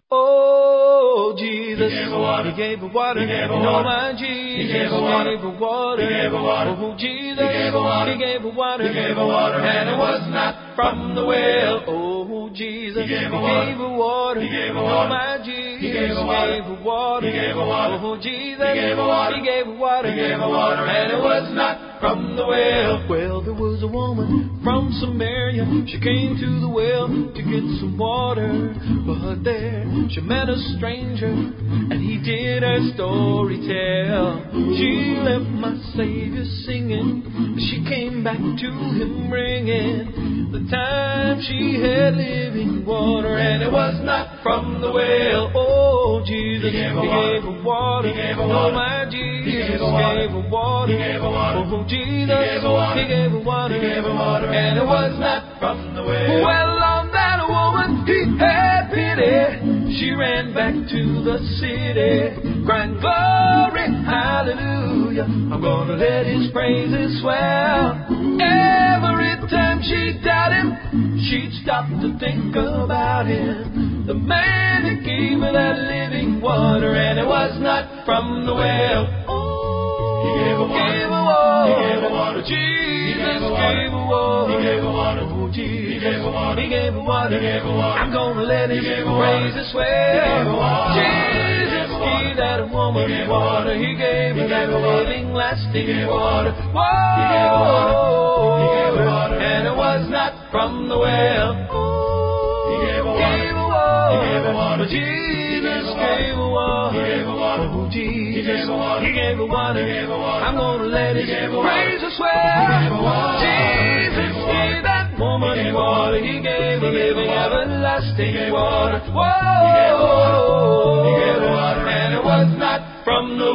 Oh, Jesus, He gave her water. He gave her water. He gave her Oh, water. my Jesus, He gave her water. He gave her water. He gave her water. Oh, Jesus, He gave her water. He gave her water. He gave her water. And it was not from the well. Oh, Jesus, He gave her He water. gave her water. He gave her Oh, water. my Jesus, He gave her water. He gave her water. He gave her water. Oh, Jesus, He gave her water. He gave her water. He gave her water. And it was not from the well. Well, there was a woman from Samaria. She came to the well to get some water. But there she met a stranger, and he did her story tell. She left my Savior singing. She came back to him ringing. The time she had living water, and it was not from the well. Oh, Jesus, He gave her He water. gave her water. He gave her Oh, water. my He Jesus, gave her water. gave her water. He gave her water. Oh, Jesus, He gave her water. He gave her water. He gave her water. And it was not from the well. well on that woman, He had pity. She ran back to the city, crying, glory, hallelujah. I'm gonna let His praises swell. Every time she doubted Him, she'd stop to think about Him. The man who gave her that living water, and it was not from the well. Oh, He gave her water. gave her water. He gave her water. Jesus He gave her water. gave her water. He gave her water. Oh, Jesus. He gave her water. He gave her water. He gave her water. I'm gonna let His He gave her water. praises swell. He gave her water. Jesus He gave her water. gave that woman He gave her water. water. He gave He her that gave her water. living, lasting He gave her water. water. Whoa. He gave her water. He gave her water. And it was not from the well. He gave her water. Gave her water. He gave her water. Jesus He gave her water. gave her water. He gave her water. Oh, Jesus. He gave her water. He gave her water. He gave her water. I'm gonna let His He gave her water. praises swell. He gave her water. Jesus gave that woman He gave her water. water. He gave her He gave her living, water. everlasting He gave her water. water. Whoa. He gave her water. He gave her water. And it was not from the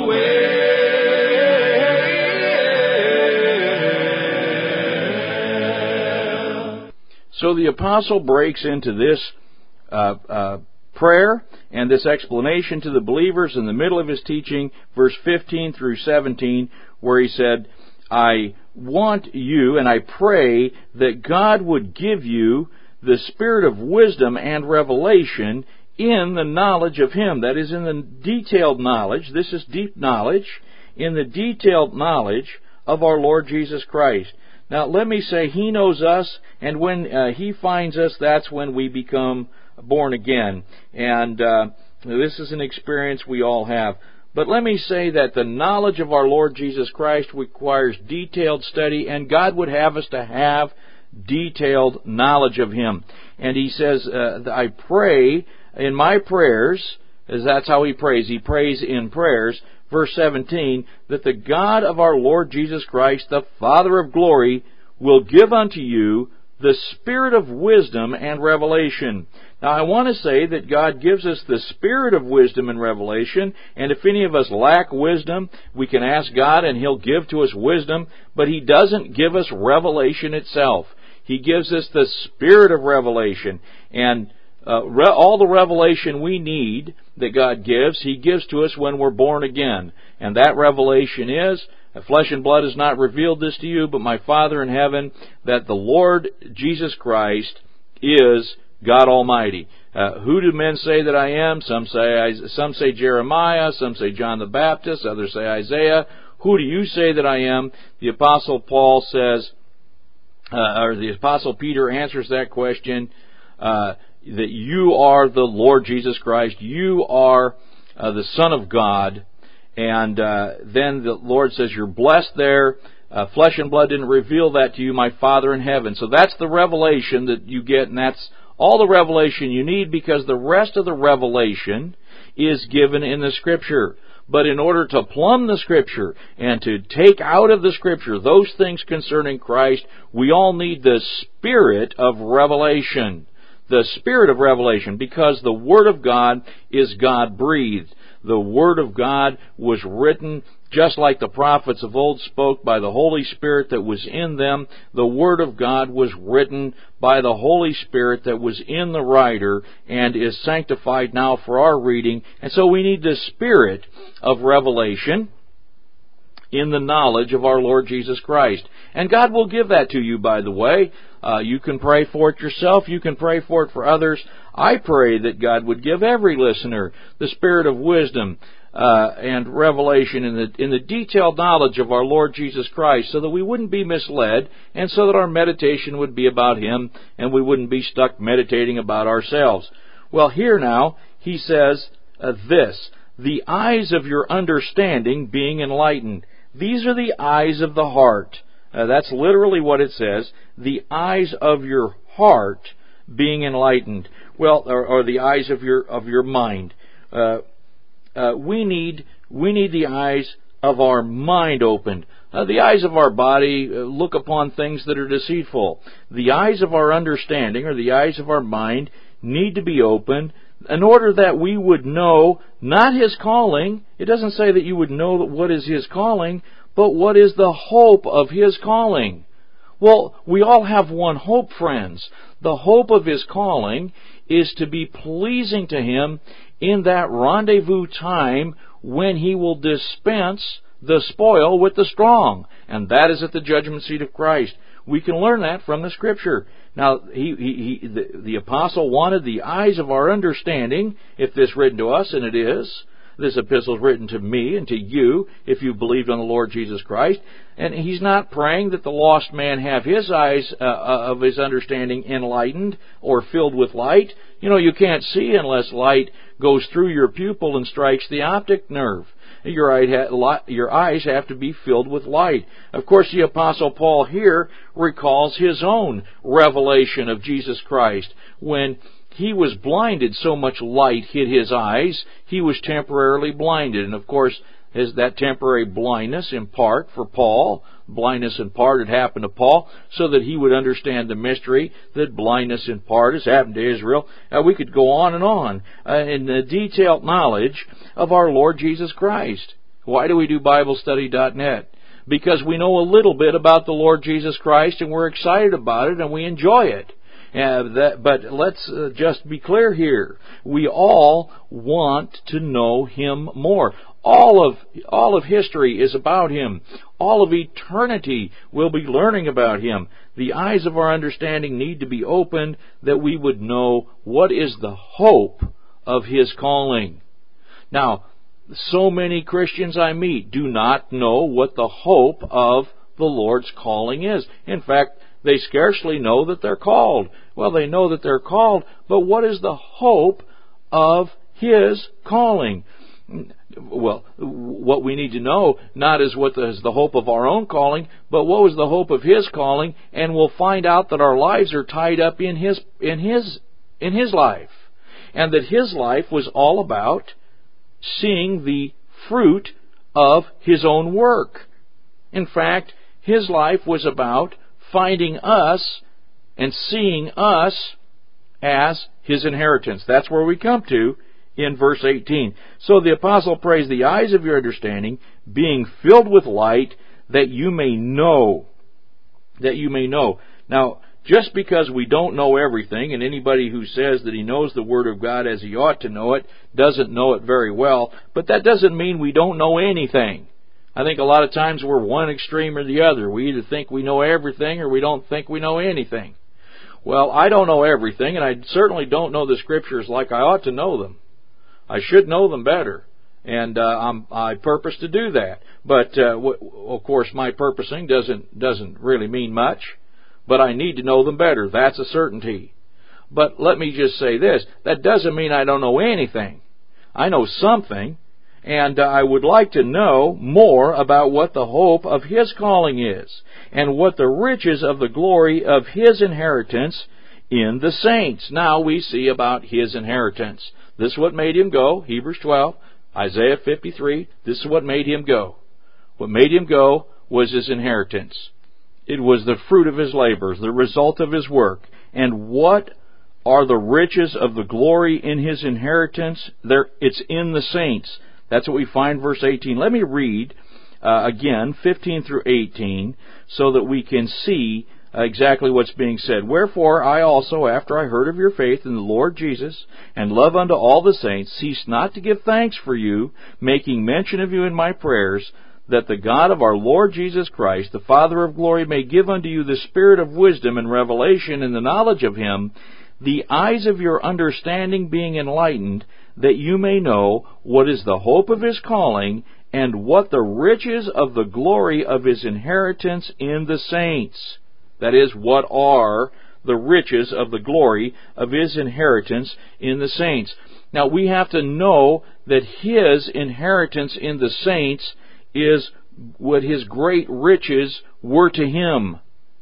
well. So the apostle breaks into this uh, uh, prayer and this explanation to the believers in the middle of his teaching, verse fifteen through seventeen, where he said, I want you and I pray that God would give you the spirit of wisdom and revelation in the knowledge of Him. That is, in the detailed knowledge, this is deep knowledge, in the detailed knowledge of our Lord Jesus Christ. Now, let me say, He knows us, and when uh, He finds us, that's when we become born again. And uh, this is an experience we all have. But let me say that the knowledge of our Lord Jesus Christ requires detailed study, and God would have us to have detailed knowledge of Him. And He says, uh, I pray in my prayers, as that's how He prays, He prays in prayers, verse seventeen, that the God of our Lord Jesus Christ, the Father of glory, will give unto you the spirit of wisdom and revelation. Now, I want to say that God gives us the spirit of wisdom and revelation, and if any of us lack wisdom, we can ask God and He'll give to us wisdom, but He doesn't give us revelation itself. He gives us the spirit of revelation, and uh, re- all the revelation we need that God gives, He gives to us when we're born again. And that revelation is, flesh and blood has not revealed this to you, but my Father in heaven, that the Lord Jesus Christ is God Almighty. Uh, who do men say that I am? Some say some say Jeremiah, some say John the Baptist, others say Isaiah. Who do you say that I am? The Apostle Paul says, uh, or the Apostle Peter answers that question, uh, that you are the Lord Jesus Christ. You are uh, the Son of God. And uh, then the Lord says, you're blessed there. Uh, flesh and blood didn't reveal that to you, my Father in heaven. So that's the revelation that you get, and that's All the revelation you need, because the rest of the revelation is given in the Scripture. But in order to plumb the Scripture and to take out of the Scripture those things concerning Christ, we all need the Spirit of revelation. The Spirit of revelation, because the Word of God is God-breathed. The Word of God was written just like the prophets of old spoke by the Holy Spirit that was in them. The Word of God was written by the Holy Spirit that was in the writer and is sanctified now for our reading. And so we need the Spirit of revelation in the knowledge of our Lord Jesus Christ. And God will give that to you, by the way. Uh, you can pray for it yourself. You can pray for it for others. I pray that God would give every listener the spirit of wisdom uh, and revelation in the in the detailed knowledge of our Lord Jesus Christ, so that we wouldn't be misled, and so that our meditation would be about Him, and we wouldn't be stuck meditating about ourselves. Well, here now, he says uh, this, the eyes of your understanding being enlightened. These are the eyes of the heart. Uh, that's literally what it says. The eyes of your heart being enlightened. Well, or, or the eyes of your of your mind. Uh, uh, we need we need the eyes of our mind opened. Uh, the eyes of our body uh, look upon things that are deceitful. The eyes of our understanding, or the eyes of our mind, need to be opened in order that we would know not His calling. It doesn't say that you would know what is His calling, but what is the hope of His calling? Well, we all have one hope, friends. The hope of His calling is to be pleasing to Him in that rendezvous time when He will dispense the spoil with the strong. And that is at the judgment seat of Christ. We can learn that from the Scripture. Now, he, he, he, the, the apostle wanted the eyes of our understanding, if this written to us, and it is. This epistle is written to me and to you, if you believed on the Lord Jesus Christ. And he's not praying that the lost man have his eyes uh, of his understanding enlightened or filled with light. You know, you can't see unless light goes through your pupil and strikes the optic nerve. Your, eye ha- your eyes have to be filled with light. Of course, the Apostle Paul here recalls his own revelation of Jesus Christ. When he was blinded, so much light hit his eyes, he was temporarily blinded. And of course, is that temporary blindness in part for Paul, blindness in part had happened to Paul, so that he would understand the mystery that blindness in part has happened to Israel. Uh, we could go on and on uh, in the detailed knowledge of our Lord Jesus Christ. Why do we do Bible Study dot net? Because we know a little bit about the Lord Jesus Christ, and we're excited about it, and we enjoy it. Uh, that, but let's uh, just be clear here. We all want to know Him more. All of all of history is about Him. All of eternity will be learning about Him. The eyes of our understanding need to be opened that we would know what is the hope of His calling. Now, so many Christians I meet do not know what the hope of the Lord's calling is. In fact, they scarcely know that they're called. Well, they know that they're called, but what is the hope of His calling? Well, what we need to know not is what is the hope of our own calling, but what was the hope of His calling, and we'll find out that our lives are tied up in His in His in His life, and that His life was all about seeing the fruit of His own work. In fact, His life was about finding us and seeing us as His inheritance. That's where we come to in verse eighteen. So the apostle prays, the eyes of your understanding being filled with light, that you may know. That you may know. Now, just because we don't know everything, and anybody who says that he knows the Word of God as he ought to know it, doesn't know it very well, but that doesn't mean we don't know anything. I think a lot of times we're one extreme or the other. We either think we know everything or we don't think we know anything. Well, I don't know everything, and I certainly don't know the Scriptures like I ought to know them. I should know them better, and uh, I'm, I purpose to do that. But uh, w- of course, my purposing doesn't doesn't really mean much. But I need to know them better. That's a certainty. But let me just say this: that doesn't mean I don't know anything. I know something, and uh, I would like to know more about what the hope of His calling is, and what the riches of the glory of His inheritance in the saints. Now we see about His inheritance. This is what made Him go, Hebrews twelve, Isaiah fifty-three. This is what made Him go. What made Him go was His inheritance. It was the fruit of His labors, the result of His work. And what are the riches of the glory in His inheritance? There, it's in the saints. That's what we find, verse eighteen. Let me read uh, again, fifteen through eighteen, so that we can see uh, exactly what's being said. Wherefore I also, after I heard of your faith in the Lord Jesus, and love unto all the saints, cease not to give thanks for you, making mention of you in my prayers, that the God of our Lord Jesus Christ, the Father of glory, may give unto you the spirit of wisdom and revelation in the knowledge of Him, the eyes of your understanding being enlightened, that you may know what is the hope of His calling, and what the riches of the glory of His inheritance in the saints. That is, what are the riches of the glory of His inheritance in the saints. Now, we have to know that His inheritance in the saints is what His great riches were to Him.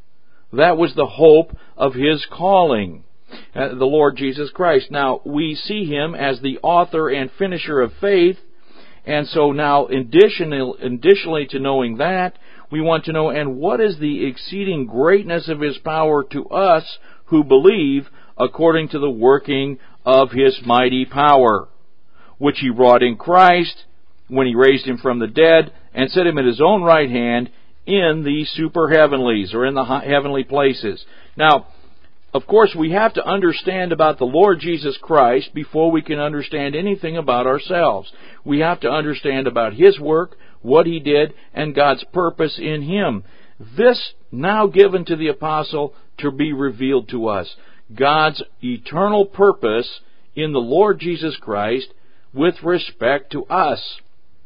That was the hope of His calling, uh, the Lord Jesus Christ. Now, we see Him as the author and finisher of faith, and so now, additionally, additionally to knowing that, we want to know, and what is the exceeding greatness of His power to us who believe, according to the working of His mighty power, which He wrought in Christ, when He raised Him from the dead, and set Him at His own right hand in the super heavenlies, or in the heavenly places. Now, of course, we have to understand about the Lord Jesus Christ before we can understand anything about ourselves. We have to understand about His work, what He did, and God's purpose in Him. This now given to the apostle to be revealed to us. God's eternal purpose in the Lord Jesus Christ with respect to us.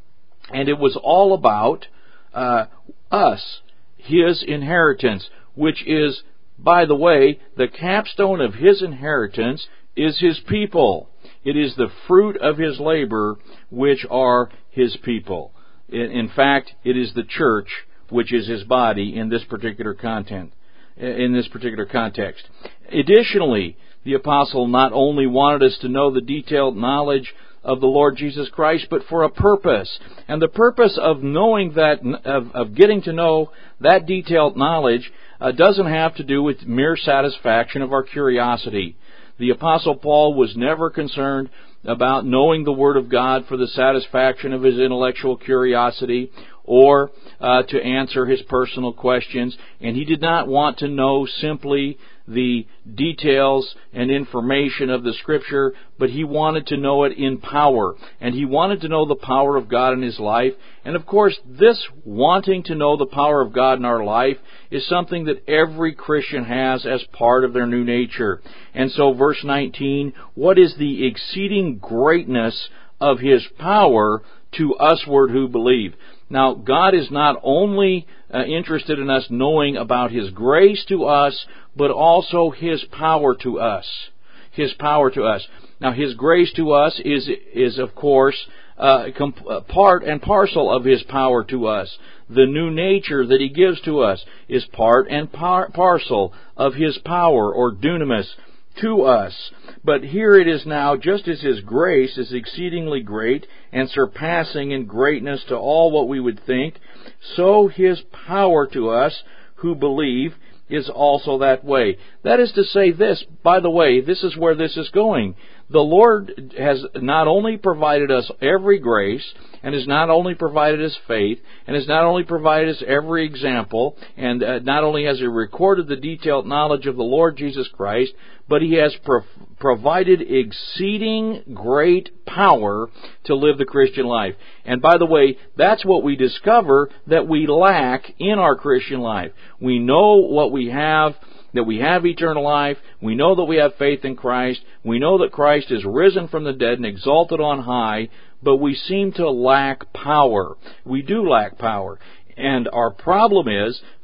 And it was all about uh, us, His inheritance, which is, by the way, the capstone of His inheritance is His people. It is the fruit of His labor, which are His people. In fact, it is the church, which is His body in this particular content, in this particular context. Additionally, the apostle not only wanted us to know the detailed knowledge of the Lord Jesus Christ, but for a purpose. And the purpose of knowing that, of, of getting to know that detailed knowledge, uh, doesn't have to do with mere satisfaction of our curiosity. The Apostle Paul was never concerned about knowing the Word of God for the satisfaction of his intellectual curiosity, or uh, to answer his personal questions. And he did not want to know simply the details and information of the Scripture, but he wanted to know it in power. And he wanted to know the power of God in his life. And of course, this wanting to know the power of God in our life is something that every Christian has as part of their new nature. And so verse nineteen, what is the exceeding greatness of His power to usward who believe? Now, God is not only uh, interested in us knowing about His grace to us, but also His power to us. His power to us. Now, His grace to us is, is of course, uh, comp- part and parcel of His power to us. The new nature that He gives to us is part and par- parcel of His power, or dunamis, to us. But here it is now, just as His grace is exceedingly great and surpassing in greatness to all what we would think, so His power to us who believe is also that way. That is to say this, by the way, this is where this is going. The Lord has not only provided us every grace, and has not only provided us faith, and has not only provided us every example, and uh, not only has He recorded the detailed knowledge of the Lord Jesus Christ, but He has pro- provided exceeding great power to live the Christian life. And by the way, that's what we discover that we lack in our Christian life. We know what we have, that we have eternal life. We know that we have faith in Christ. We know that Christ is risen from the dead and exalted on high, but we seem to lack power. We do lack power. And our problem is,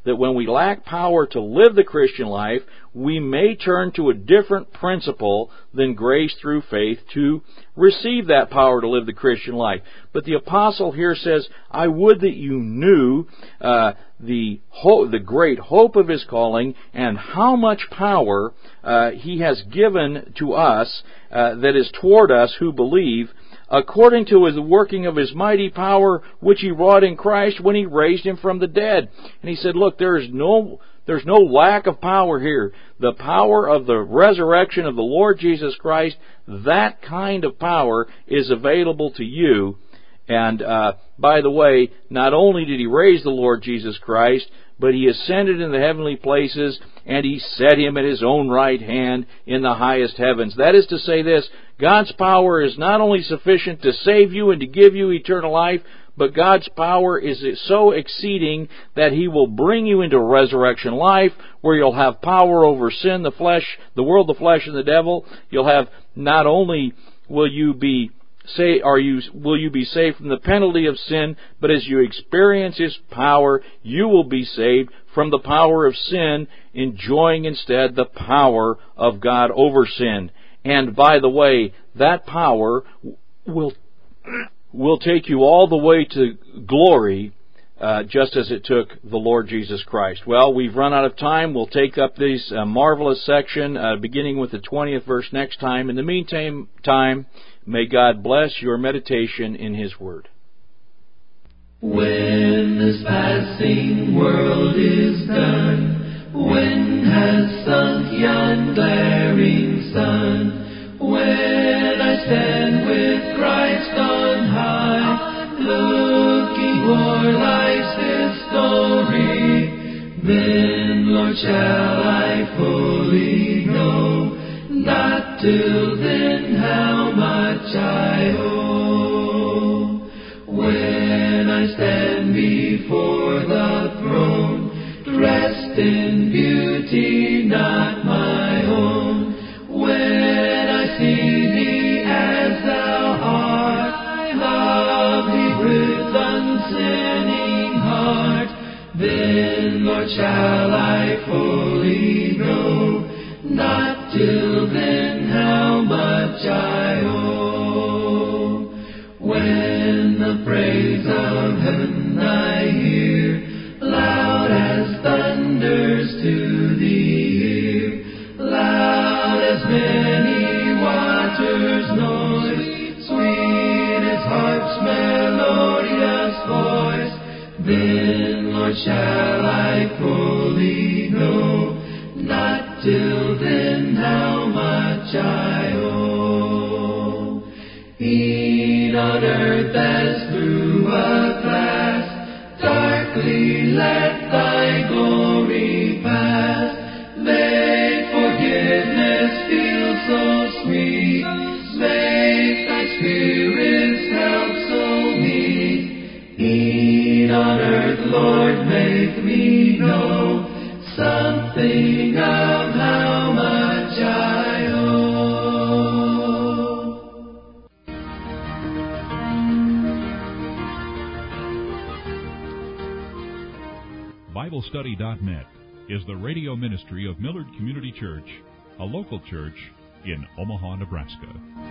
that when we lack power to live the Christian life, we may turn to a different principle than grace through faith to receive that power to live the Christian life. But the apostle here says, I would that you knew uh, the ho- the great hope of his calling and how much power uh, he has given to us uh, that is toward us who believe, according to the working of his mighty power, which he wrought in Christ when he raised him from the dead. And he said, look, there is no there's no lack of power here. The power of the resurrection of the Lord Jesus Christ, that kind of power is available to you. And uh, by the way, not only did he raise the Lord Jesus Christ, but he ascended in the heavenly places, and he set him at his own right hand in the highest heavens. That is to say this, God's power is not only sufficient to save you and to give you eternal life, but God's power is so exceeding that he will bring you into resurrection life, where you'll have power over sin, the flesh, the world, the flesh, and the devil. You'll have, not only will you be Say, are you, will you be saved from the penalty of sin, but as you experience his power, you will be saved from the power of sin, enjoying instead the power of God over sin. And by the way, that power will, will take you all the way to glory, uh, just as it took the Lord Jesus Christ. Well, we've run out of time. We'll take up this uh, marvelous section, uh, beginning with the twentieth verse next time. In the meantime, time, may God bless your meditation in his word. When this passing world is done, when has sunk yon glaring sun, when I stand with Christ on high, looking o'er life's story, then, Lord, shall I fully know, not till then how much I owe. When I stand before the throne, dressed in beauty not my own, when I see thee as thou art, love thee with unsinning heart, then, Lord, shall I fully know, not till then how much I owe. When the praise of heaven I hear, loud as thunders to the ear, loud as many waters' noise, sweet as harp's melodious voice, then, Lord, shall I fully know, not till then how much I owe. E'en on earth as through a glass, darkly let thy glory pass. Make forgiveness feel so sweet, make thy Spirit's help so meet. E'en on earth, Lord, make me know something of how much I owe. Bible Study dot net is the radio ministry of Millard Community Church, a local church in Omaha, Nebraska.